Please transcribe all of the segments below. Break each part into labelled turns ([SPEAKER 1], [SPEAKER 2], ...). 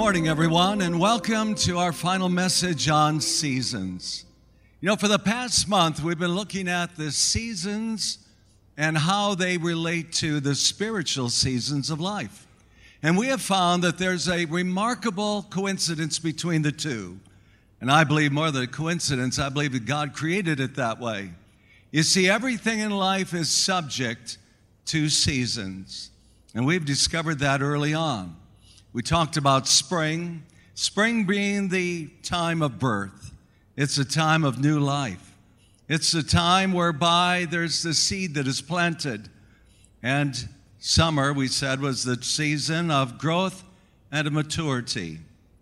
[SPEAKER 1] morning, everyone, and welcome to our final message on seasons. You know, for the past month, we've been looking at the seasons and how they relate to the spiritual seasons of life. And we have found that there's a remarkable coincidence between the two. And I believe more than a coincidence, I believe that God created it that way. You see, everything in life is subject to seasons. And we've discovered that early on. We talked about spring being the time of birth. It's a time of new life. It's a time whereby there's the seed that is planted. And summer, we said, was the season of growth and of maturity.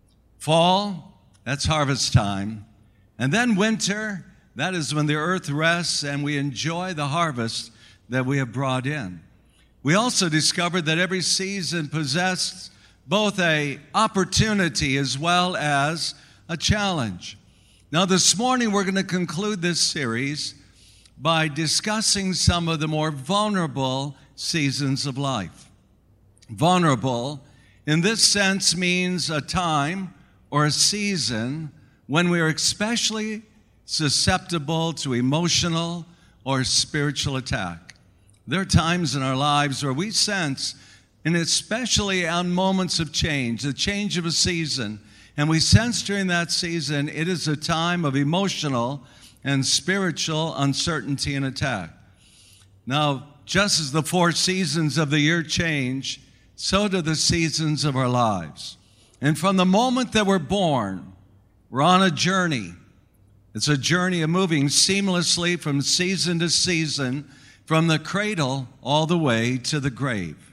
[SPEAKER 1] Fall, that's harvest time. And then winter, that is when the earth rests and we enjoy the harvest that we have brought in. We also discovered that every season possessed both an opportunity as well as a challenge. Now, this morning, we're going to conclude this series by discussing some of the more vulnerable seasons of life. Vulnerable, in this sense, means a time or a season when we are especially susceptible to emotional or spiritual attack. There are times in our lives where we sense, and especially on moments of change, the change of a season, and we sense during that season it is a time of emotional and spiritual uncertainty and attack. Now, just as the 4 seasons of the year change, so do the seasons of our lives. And from the moment that we're born, we're on a journey. It's a journey of moving seamlessly from season to season, from the cradle all the way to the grave.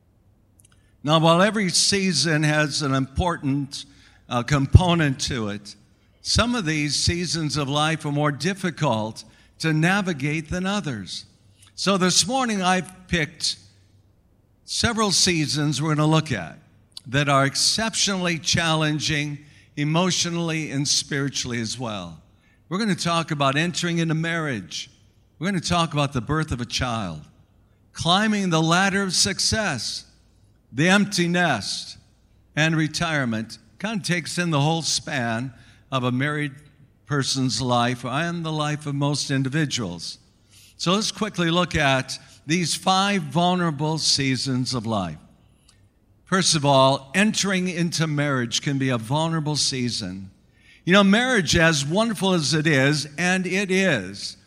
[SPEAKER 1] Now, while every season has an important component to it, some of these seasons of life are more difficult to navigate than others. So this morning, I've picked several seasons we're going to look at that are exceptionally challenging emotionally and spiritually as well. We're going to talk about entering into marriage. We're going to talk about the birth of a child, climbing the ladder of success, the empty nest, and retirement. Kind of takes in the whole span of a married person's life and the life of most individuals. So let's quickly look at these 5 vulnerable seasons of life. First of all, entering into marriage can be a vulnerable season. You know, marriage, as wonderful as it is, and it is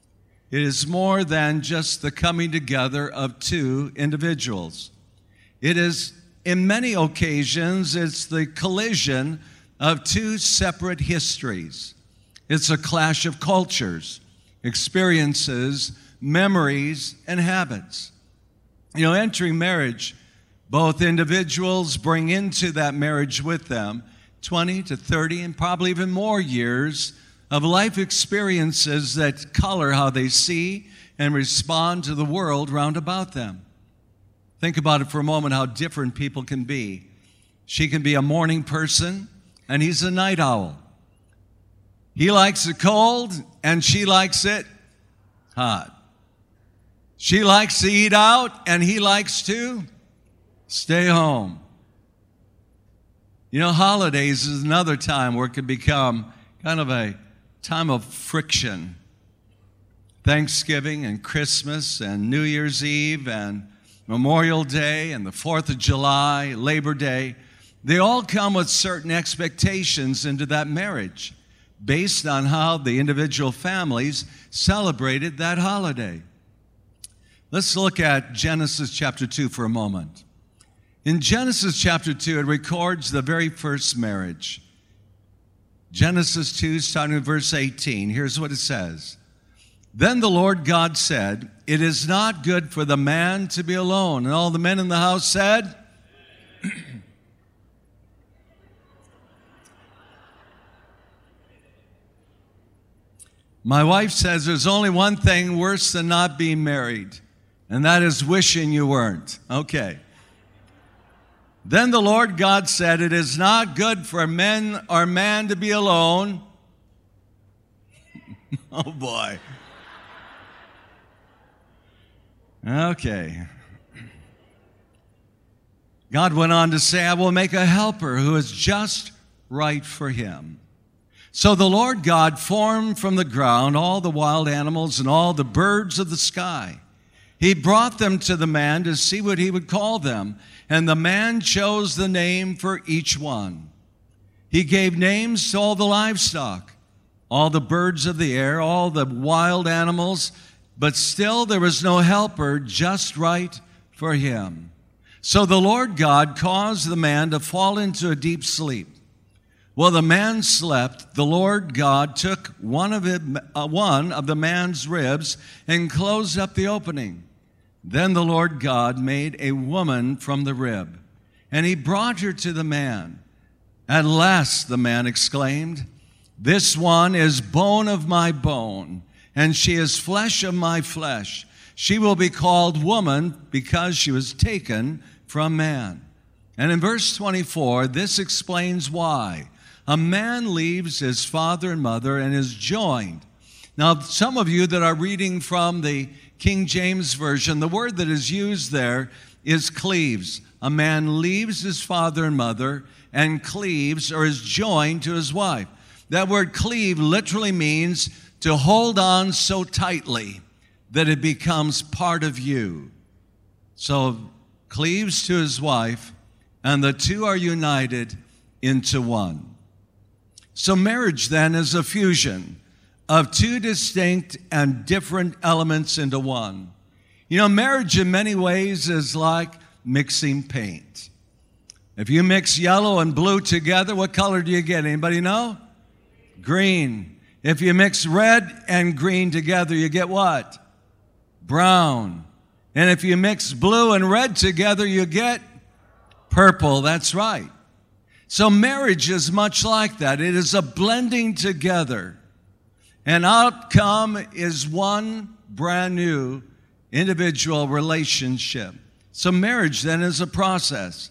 [SPEAKER 1] more than just the coming together of 2 individuals. It is, in many occasions, it's the collision of 2 separate histories. It's a clash of cultures, experiences, memories, and habits. You know, entering marriage, both individuals bring into that marriage with them 20 to 30 and probably even more years of life experiences that color how they see and respond to the world round about them. Think about it for a moment, how different people can be. She can be a morning person, and he's a night owl. He likes it cold, and she likes it hot. She likes to eat out, and he likes to stay home. You know, holidays is another time where it can become kind of a time of friction. Thanksgiving and Christmas and New Year's Eve and Memorial Day and the 4th of July, Labor Day, they all come with certain expectations into that marriage based on how the individual families celebrated that holiday. Let's look at Genesis chapter 2 for a moment. In Genesis chapter 2, it records the very first marriage. Genesis 2, starting with verse 18, here's what it says. Then the Lord God said, "It is not good for the man to be alone." And all the men in the house said, My wife says there's only one thing worse than not being married, and that is wishing you weren't. Okay. Then the Lord God said, "It is not good for men or man to be alone." Oh boy. Okay. God went on to say, I will make a helper who is just right for him. So the Lord God formed from the ground all the wild animals and all the birds of the sky. He brought them to the man to see what he would call them, and the man chose the name for each one. He gave names to all the livestock, all the birds of the air, all the wild animals, but still there was no helper just right for him. So the Lord God caused the man to fall into a deep sleep. While the man slept, the Lord God took one of the man's ribs and closed up the opening. Then the Lord God made a woman from the rib, and he brought her to the man. At last, the man exclaimed, this one is bone of my bone, and she is flesh of my flesh. She will be called woman because she was taken from man. And in verse 24, this explains why. A man leaves his father and mother and is joined. Now, some of you that are reading from the King James Version, the word that is used there is cleaves. A man leaves his father and mother and cleaves or is joined to his wife. That word cleave literally means to hold on so tightly that it becomes part of you. So cleaves to his wife, and the two are united into one. So marriage then is a fusion of two distinct and different elements into one. You know, marriage in many ways is like mixing paint. If you mix yellow and blue together, what color do you get? Anybody know? Green. If you mix red and green together, you get what? Brown. And if you mix blue and red together, you get purple. That's right. So marriage is much like that. It is a blending together. An outcome is one brand new individual relationship. So marriage then is a process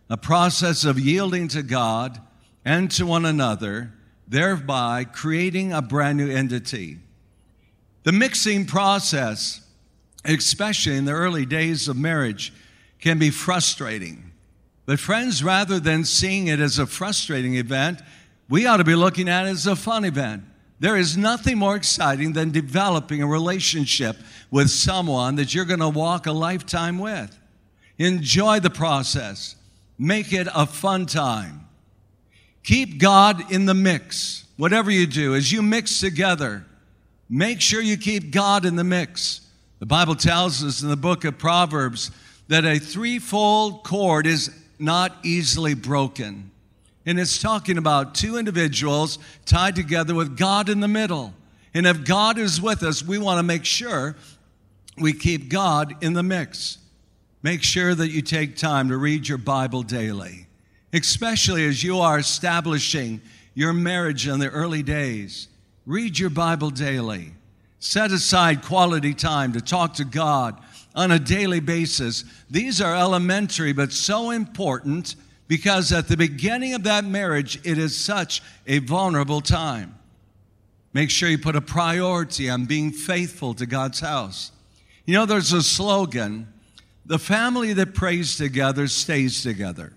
[SPEAKER 1] of yielding to God and to one another, thereby creating a brand new entity. The mixing process, especially in the early days of marriage, can be frustrating. But friends, rather than seeing it as a frustrating event, we ought to be looking at it as a fun event. There is nothing more exciting than developing a relationship with someone that you're going to walk a lifetime with. Enjoy the process. Make it a fun time. Keep God in the mix. Whatever you do, as you mix together, make sure you keep God in the mix. The Bible tells us in the book of Proverbs that a threefold cord is not easily broken. And it's talking about two individuals tied together with God in the middle. And if God is with us, we want to make sure we keep God in the mix. Make sure that you take time to read your Bible daily, especially as you are establishing your marriage in the early days. Read your Bible daily. Set aside quality time to talk to God on a daily basis. These are elementary but so important because at the beginning of that marriage, it is such a vulnerable time. Make sure you put a priority on being faithful to God's house. You know, there's a slogan, the family that prays together stays together.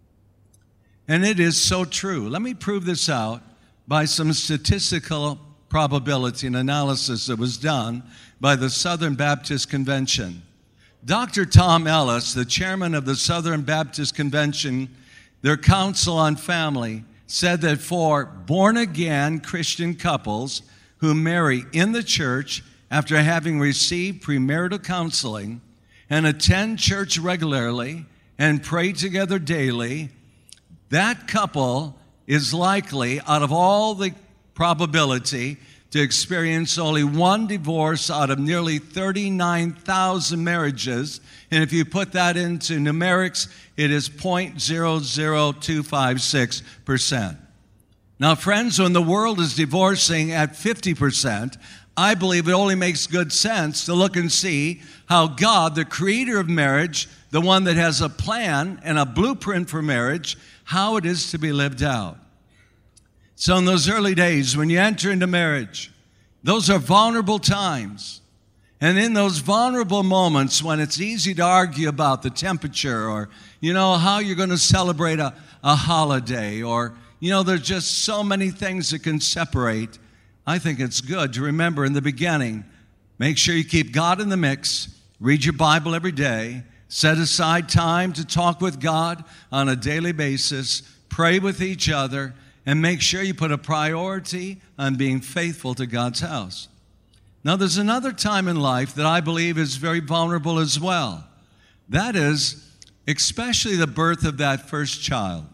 [SPEAKER 1] And it is so true. Let me prove this out by some statistical probability and analysis that was done by the Southern Baptist Convention. Dr. Tom Ellis, the chairman of the Southern Baptist Convention, their Council on Family, said that for born-again Christian couples who marry in the church after having received premarital counseling and attend church regularly and pray together daily, that couple is likely, out of all the probability, to experience only one divorce out of nearly 39,000 marriages. And if you put that into numerics, it is 0.00256%. Now, friends, when the world is divorcing at 50%, I believe it only makes good sense to look and see how God, the creator of marriage, the one that has a plan and a blueprint for marriage, how it is to be lived out. So in those early days, when you enter into marriage, those are vulnerable times. And in those vulnerable moments when it's easy to argue about the temperature or, how you're going to celebrate a holiday or, there's just so many things that can separate, I think it's good to remember in the beginning, make sure you keep God in the mix, read your Bible every day, set aside time to talk with God on a daily basis, pray with each other, and make sure you put a priority on being faithful to God's house. Now, there's another time in life that I believe is very vulnerable as well. That is, especially the birth of that first child.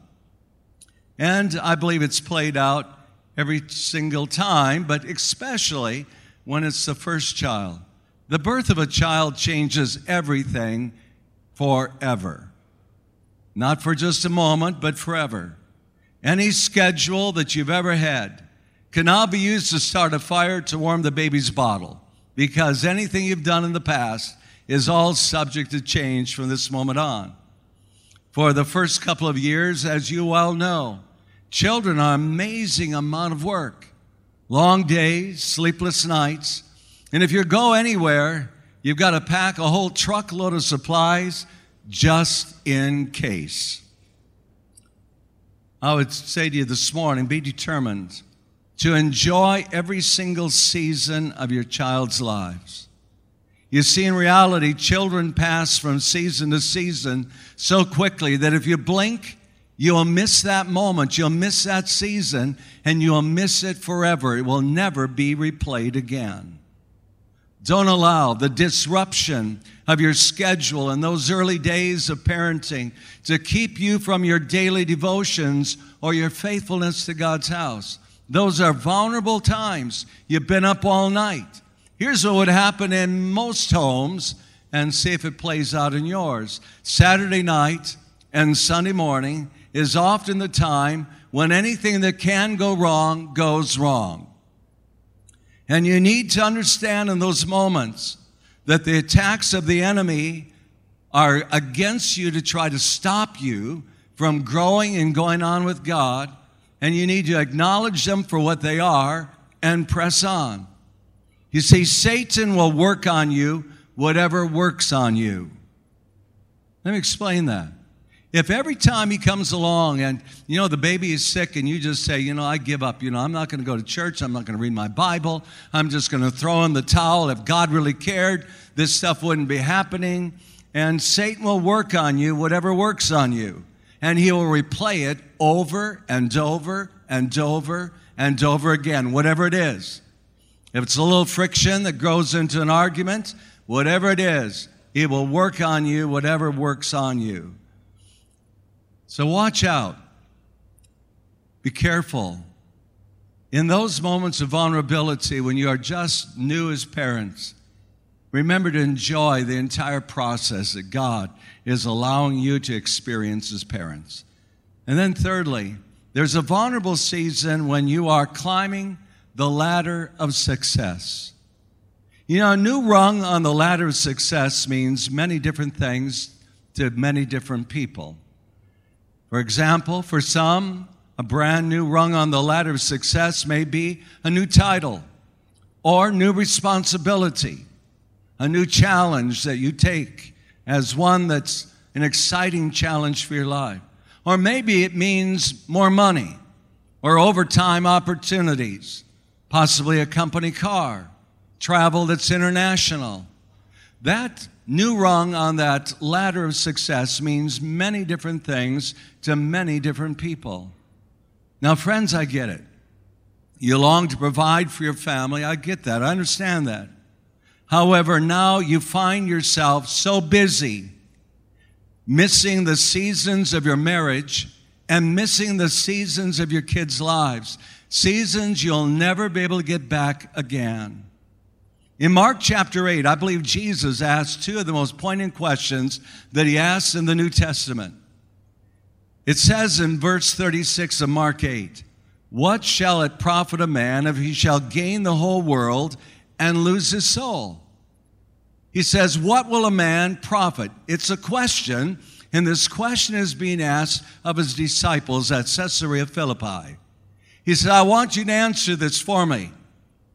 [SPEAKER 1] And I believe it's played out every single time, but especially when it's the first child. The birth of a child changes everything forever. Not for just a moment, but forever. Any schedule that you've ever had can now be used to start a fire to warm the baby's bottle, because anything you've done in the past is all subject to change from this moment on. For the first couple of years, as you well know, children are an amazing amount of work. Long days, sleepless nights. And if you go anywhere, you've got to pack a whole truckload of supplies just in case. I would say to you this morning, be determined to enjoy every single season of your child's lives. You see, in reality, children pass from season to season so quickly that if you blink, you'll miss that moment, you'll miss that season, and you'll miss it forever. It will never be replayed again. Don't allow the disruption of your schedule in those early days of parenting to keep you from your daily devotions or your faithfulness to God's house. Those are vulnerable times. You've been up all night. Here's what would happen in most homes, and see if it plays out in yours. Saturday night and Sunday morning is often the time when anything that can go wrong goes wrong. And you need to understand in those moments that the attacks of the enemy are against you to try to stop you from growing and going on with God, and you need to acknowledge them for what they are and press on. You see, Satan will work on you whatever works on you. Let me explain that. If every time he comes along and, the baby is sick and you just say, I give up, I'm not going to go to church, I'm not going to read my Bible, I'm just going to throw in the towel. If God really cared, this stuff wouldn't be happening. And Satan will work on you whatever works on you. And he will replay it over and over and over and over again, whatever it is. If it's a little friction that grows into an argument, whatever it is, he will work on you, whatever works on you. So watch out. Be careful. In those moments of vulnerability, when you are just new as parents, remember to enjoy the entire process that God is allowing you to experience as parents. And then thirdly, there's a vulnerable season when you are climbing the ladder of success. A new rung on the ladder of success means many different things to many different people. For example, for some, a brand new rung on the ladder of success may be a new title or new responsibility, a new challenge that you take as one that's an exciting challenge for your life. Or maybe it means more money or overtime opportunities, possibly a company car, travel that's international. That new rung on that ladder of success means many different things to many different people. Now, friends, I get it. You long to provide for your family. I get that. I understand that. However, now you find yourself so busy missing the seasons of your marriage and missing the seasons of your kids' lives, seasons you'll never be able to get back again. In Mark chapter 8, I believe Jesus asked two of the most poignant questions that he asks in the New Testament. It says in verse 36 of Mark 8, "What shall it profit a man if he shall gain the whole world and lose his soul?" He says, what will a man profit? It's a question, and this question is being asked of his disciples at Caesarea Philippi. He said, I want you to answer this for me.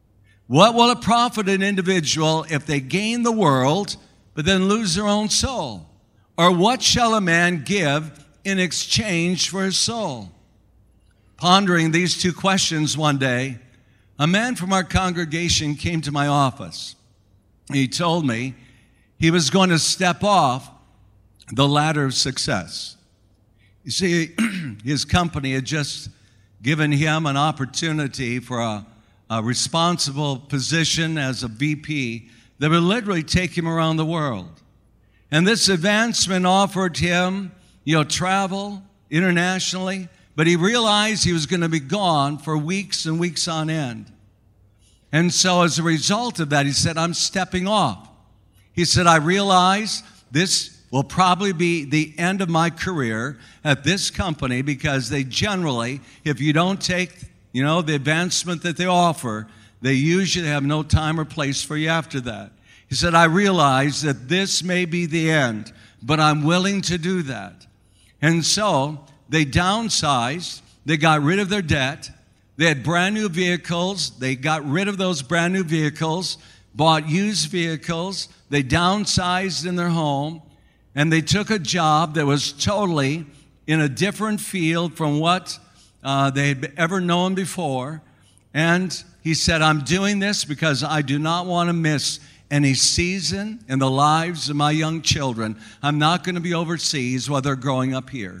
[SPEAKER 1] What will it profit an individual if they gain the world, but then lose their own soul? Or what shall a man give in exchange for his soul? Pondering these two questions one day, a man from our congregation came to my office. He told me he was going to step off the ladder of success. You see, his company had just given him an opportunity for a responsible position as a VP that would literally take him around the world. And this advancement offered him, travel internationally, but he realized he was going to be gone for weeks and weeks on end. And so as a result of that, he said, I'm stepping off. He said, I realize this will probably be the end of my career at this company because they generally, if you don't take, the advancement that they offer, they usually have no time or place for you after that. He said, I realize that this may be the end, but I'm willing to do that. And so they downsized. They got rid of their debt. They had brand new vehicles. They got rid of those brand new vehicles, bought used vehicles. They downsized in their home, and they took a job that was totally in a different field from what they had ever known before. And he said, I'm doing this because I do not want to miss any season in the lives of my young children. I'm not going to be overseas while they're growing up here.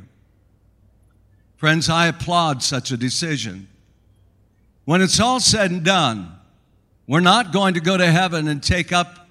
[SPEAKER 1] Friends, I applaud such a decision. When it's all said and done, we're not going to go to heaven and take up,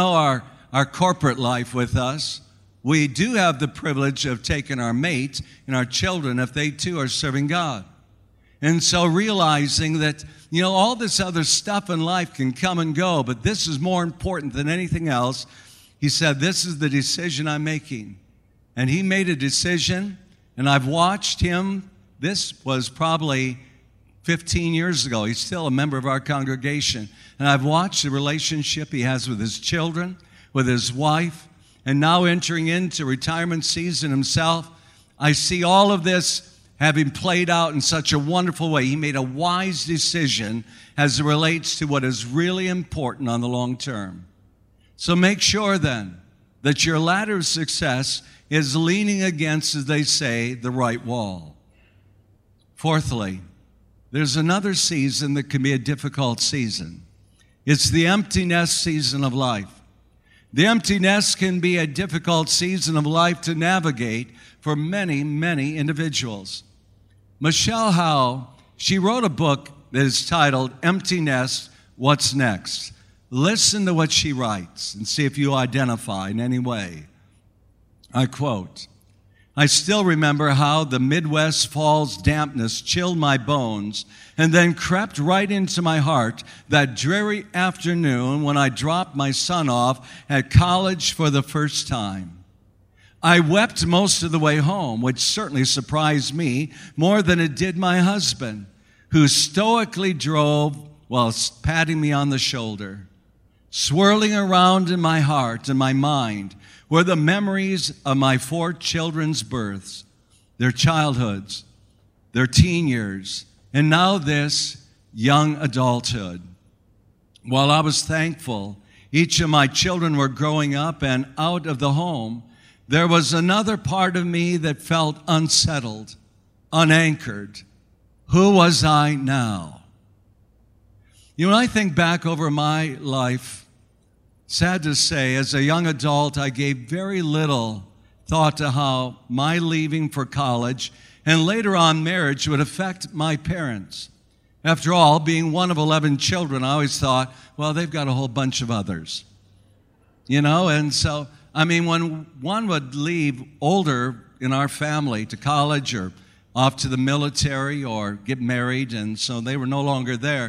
[SPEAKER 1] our corporate life with us. We do have the privilege of taking our mate and our children if they too are serving God. And so realizing that, all this other stuff in life can come and go, but this is more important than anything else. He said, this is the decision I'm making. And he made a decision, and I've watched him. This was probably 15 years ago. He's still a member of our congregation. And I've watched the relationship he has with his children, with his wife, and now entering into retirement season himself. I see all of this having played out in such a wonderful way. He made a wise decision as it relates to what is really important on the long term. So make sure then that your ladder of success is leaning against, as they say, the right wall. Fourthly, there's another season that can be a difficult season. It's the empty nest season of life. The empty nest can be a difficult season of life to navigate for many, many individuals. Michelle Howe, she wrote a book that is titled Empty Nest, What's Next? Listen to what she writes and see if you identify in any way. I quote, I still remember how the Midwest fall's dampness chilled my bones and then crept right into my heart that dreary afternoon when I dropped my son off at college for the first time. I wept most of the way home, which certainly surprised me more than it did my husband, who stoically drove while patting me on the shoulder. Swirling around in my heart and my mind were the memories of my 4 children's births, their childhoods, their teen years, and now this young adulthood. While I was thankful each of my children were growing up and out of the home, there was another part of me that felt unsettled, unanchored. Who was I now? When I think back over my life, sad to say, as a young adult, I gave very little thought to how my leaving for college and later on marriage would affect my parents. After all, being one of 11 children, I always thought, well, they've got a whole bunch of others. And so, when one would leave older in our family to college or off to the military or get married, and so they were no longer there,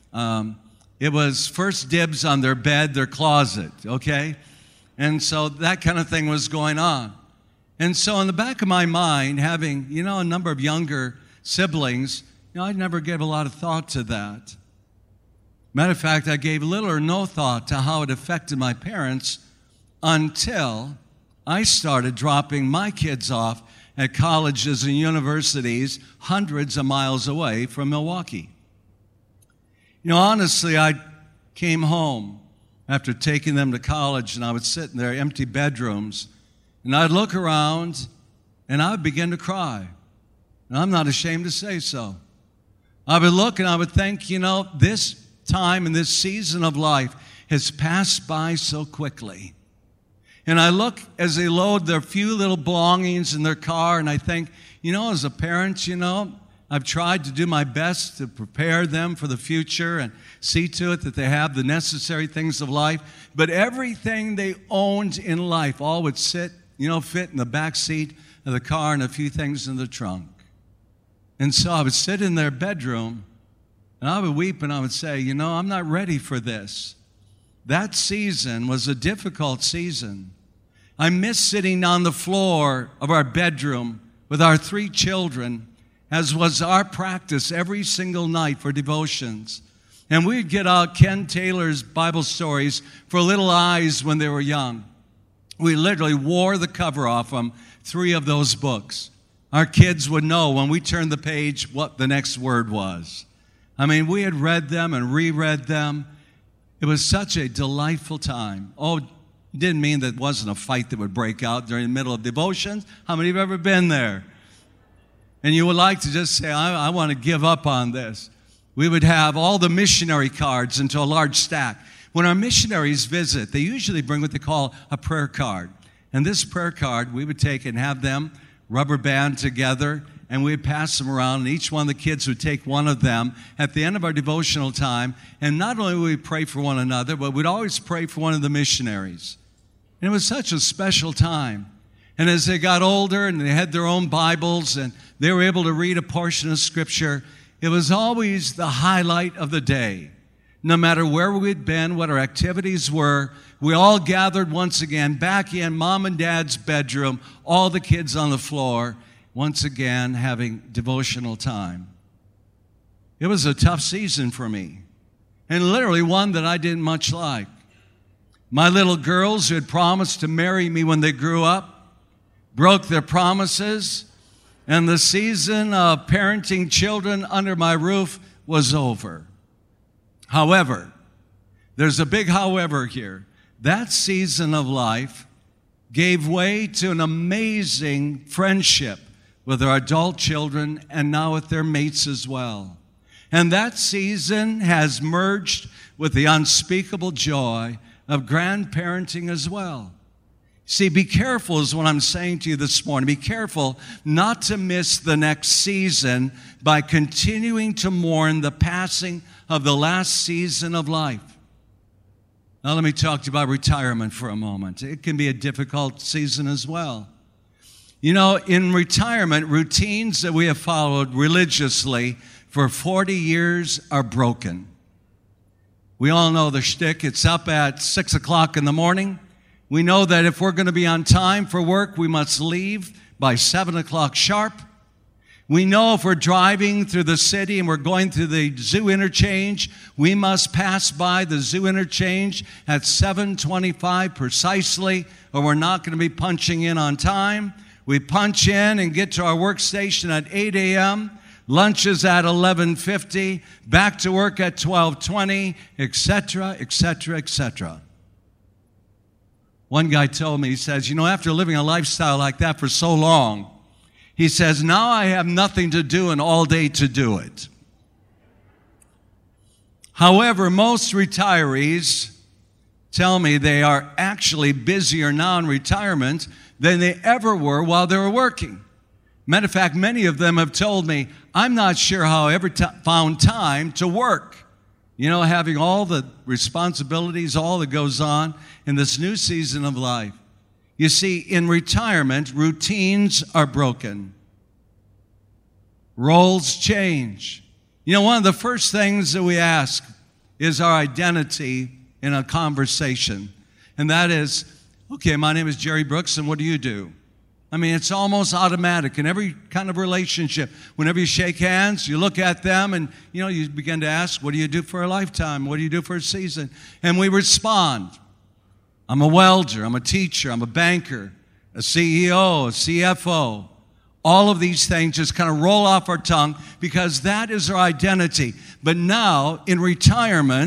[SPEAKER 1] it was first dibs on their bed, their closet, okay? And so that kind of thing was going on. And so in the back of my mind, having, a number of younger siblings, I never gave a lot of thought to that. Matter of fact, I gave little or no thought to how it affected my parents until I started dropping my kids off at colleges and universities hundreds of miles away from Milwaukee. Honestly, I came home after taking them to college, and I would sit in their empty bedrooms, and I'd look around, and I would begin to cry. And I'm not ashamed to say so. I would look and I would think, this time and this season of life has passed by so quickly. And I look as they load their few little belongings in their car, and I think, as a parent, I've tried to do my best to prepare them for the future and see to it that they have the necessary things of life. But everything they owned in life all would fit in the back seat of the car and a few things in the trunk. And so I would sit in their bedroom, and I would weep, and I would say, I'm not ready for this. That season was a difficult season. I miss sitting on the floor of our bedroom with our 3 children, as was our practice every single night for devotions. And we'd get out Ken Taylor's Bible stories for little eyes when they were young. We literally wore the cover off them, 3 of those books. Our kids would know when we turned the page what the next word was. We had read them and reread them. It was such a delightful time. Oh, it didn't mean that it wasn't a fight that would break out during the middle of devotions. How many have ever been there? And you would like to just say, I want to give up on this. We would have all the missionary cards into a large stack. When our missionaries visit, they usually bring what they call a prayer card. And this prayer card, we would take and have them rubber band together, and we'd pass them around, and each one of the kids would take one of them at the end of our devotional time, and not only would we pray for one another, but we'd always pray for one of the missionaries. And it was such a special time. And as they got older and they had their own Bibles and they were able to read a portion of Scripture, it was always the highlight of the day. No matter where we'd been, what our activities were, we all gathered once again back in Mom and Dad's bedroom, all the kids on the floor, once again having devotional time. It was a tough season for me, and literally one that I didn't much like. My little girls who had promised to marry me when they grew up broke their promises, and the season of parenting children under my roof was over. However, there's a big however here. That season of life gave way to an amazing friendship with our adult children and now with their mates as well. And that season has merged with the unspeakable joy of grandparenting as well. See, be careful is what I'm saying to you this morning. Be careful not to miss the next season by continuing to mourn the passing of the last season of life. Now let me talk to you about retirement for a moment. It can be a difficult season as well. In retirement, routines that we have followed religiously for 40 years are broken. We all know the shtick. It's up at 6 o'clock in the morning. We know that if we're going to be on time for work, we must leave by 7 o'clock sharp. We know if we're driving through the city and we're going through the zoo interchange, we must pass by the zoo interchange at 7:25 precisely, or we're not going to be punching in on time. We punch in and get to our workstation at 8 a.m., lunch is at 11:50, back to work at 12:20, etc., etc., etc. One guy told me, he says, after living a lifestyle like that for so long, he says, now I have nothing to do and all day to do it. However, most retirees tell me they are actually busier now in retirement than they ever were while they were working. Matter of fact, many of them have told me, I'm not sure how I ever found time to work. Having all the responsibilities, all that goes on in this new season of life. You see, in retirement, routines are broken. Roles change. One of the first things that we ask is our identity in a conversation. And that is, okay, my name is Jerry Brooks, and what do you do? It's almost automatic in every kind of relationship. Whenever you shake hands, you look at them and, you begin to ask, what do you do for a lifetime? What do you do for a season? And we respond. I'm a welder, I'm a teacher, I'm a banker, a CEO, a CFO. All of these things just kind of roll off our tongue because that is our identity. But now, in retirement,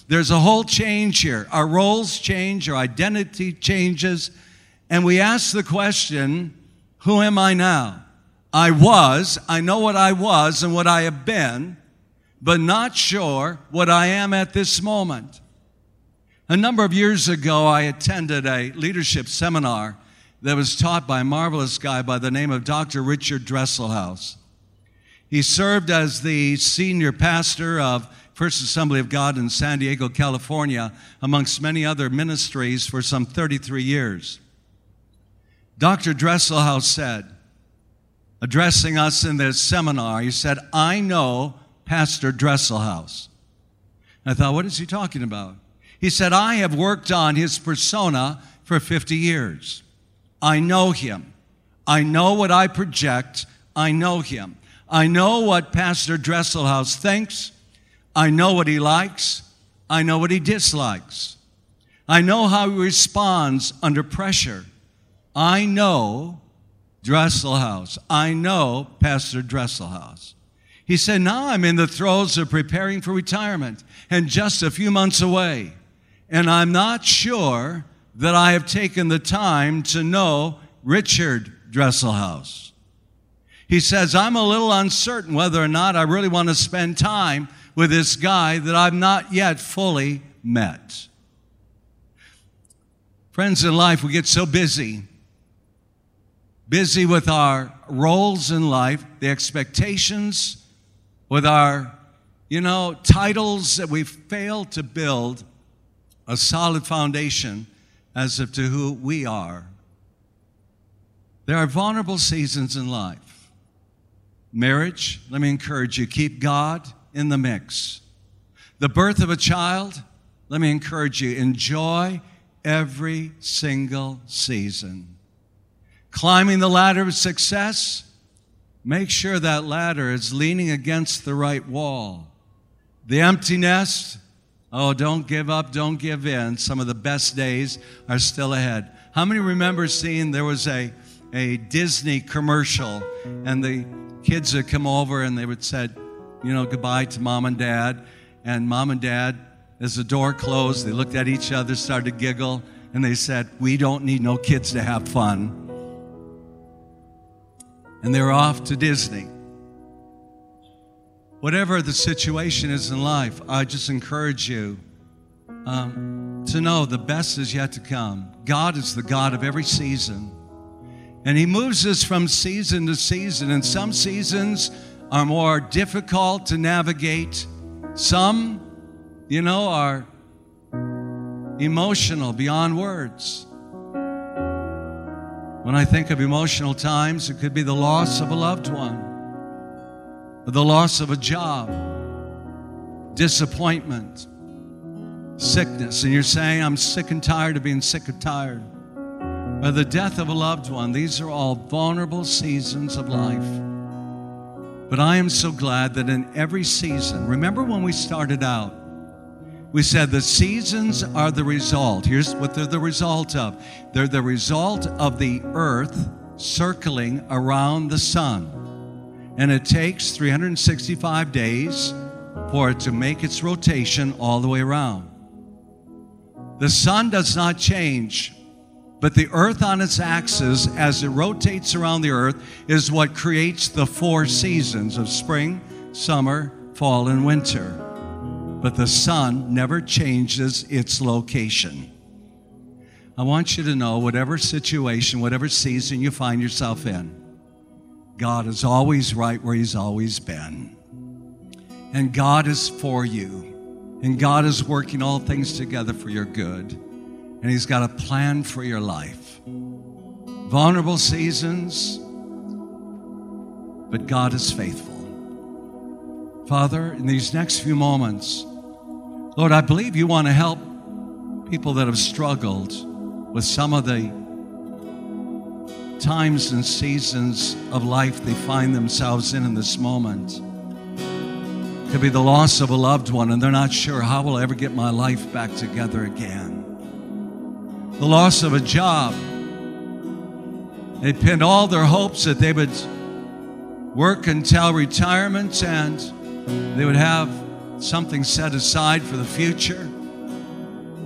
[SPEAKER 1] There's a whole change here. Our roles change, our identity changes, and we ask the question, who am I now? I know what I was and what I have been, but not sure what I am at this moment. A number of years ago, I attended a leadership seminar that was taught by a marvelous guy by the name of Dr. Richard Dresselhaus. He served as the senior pastor of First Assembly of God in San Diego, California, amongst many other ministries for some 33 years. Dr. Dresselhaus said, addressing us in this seminar, he said, I know Pastor Dresselhaus. I thought, what is he talking about? He said, I have worked on his persona for 50 years. I know him. I know what I project. I know him. I know what Pastor Dresselhaus thinks. I know what he likes. I know what he dislikes. I know how he responds under pressure. I know Dresselhaus. I know Pastor Dresselhaus. He said, now I'm in the throes of preparing for retirement and just a few months away. And I'm not sure that I have taken the time to know Richard Dresselhaus. He says, I'm a little uncertain whether or not I really want to spend time with this guy that I've not yet fully met. Friends, in life, we get so busy with our roles in life, the expectations, with our, titles, that we fail to build a solid foundation as to who we are. There are vulnerable seasons in life. Marriage, let me encourage you, keep God in the mix. The birth of a child, let me encourage you, enjoy every single season. Climbing the ladder of success, make sure that ladder is leaning against the right wall. The empty nest, don't give up, don't give in. Some of the best days are still ahead. How many remember seeing there was a Disney commercial, and the kids would come over and they would say, goodbye to mom and dad. And mom and dad, as the door closed, they looked at each other, started to giggle, and they said, we don't need no kids to have fun. And they were off to Disney. Whatever the situation is in life, I just encourage you to know the best is yet to come. God is the God of every season. And He moves us from season to season. And some seasons are more difficult to navigate. Some, are emotional beyond words. When I think of emotional times, it could be the loss of a loved one, or the loss of a job, disappointment, sickness. And you're saying, I'm sick and tired of being sick and tired. Or the death of a loved one. These are all vulnerable seasons of life. But I am so glad that in every season, remember when we started out, we said the seasons are the result. Here's what they're the result of. They're the result of the earth circling around the sun. And it takes 365 days for it to make its rotation all the way around. The sun does not change, but the earth on its axis, as it rotates around the earth, is what creates the 4 seasons of spring, summer, fall, and winter. But the sun never changes its location. I want you to know, whatever situation, whatever season you find yourself in, God is always right where He's always been. And God is for you. And God is working all things together for your good. And He's got a plan for your life. Vulnerable seasons, but God is faithful. Father, in these next few moments, Lord, I believe You want to help people that have struggled with some of the times and seasons of life they find themselves in this moment. It could be the loss of a loved one, and they're not sure, how will I ever get my life back together again? The loss of a job. They pinned all their hopes that they would work until retirement and they would have something set aside for the future.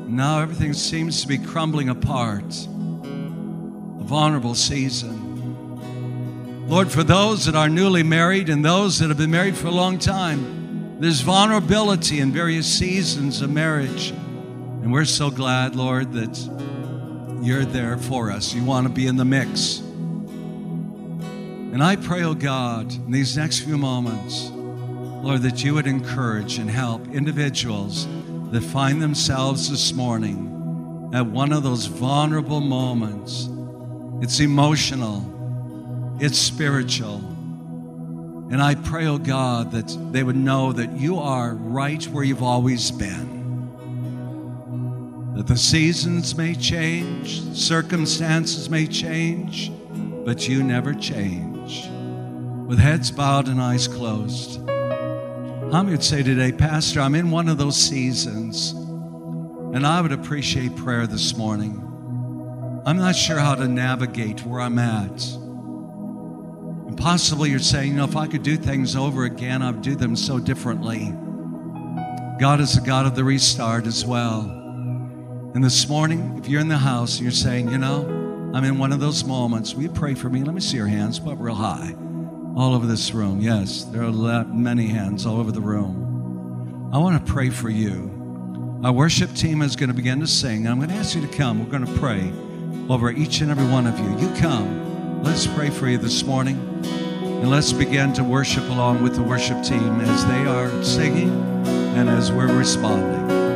[SPEAKER 1] Now everything seems to be crumbling apart. A vulnerable season. Lord, for those that are newly married and those that have been married for a long time, there's vulnerability in various seasons of marriage. And we're so glad, Lord, that you're there for us. You want to be in the mix. And I pray, oh God, in these next few moments, Lord, that you would encourage and help individuals that find themselves this morning at one of those vulnerable moments. It's emotional. It's spiritual. And I pray, oh God, that they would know that you are right where you've always been. That the seasons may change, circumstances may change, but you never change. With heads bowed and eyes closed, I would say today, Pastor, I'm in one of those seasons, and I would appreciate prayer this morning. I'm not sure how to navigate where I'm at. And possibly you're saying, if I could do things over again, I would do them so differently. God is the God of the restart as well. And this morning, if you're in the house and you're saying, I'm in one of those moments, will you pray for me? Let me see your hands, but real high. All over this room. Yes, there are many hands all over the room. I want to pray for you. Our worship team is going to begin to sing. I'm going to ask you to come. We're going to pray over each and every one of you. You come. Let's pray for you this morning. And let's begin to worship along with the worship team as they are singing and as we're responding.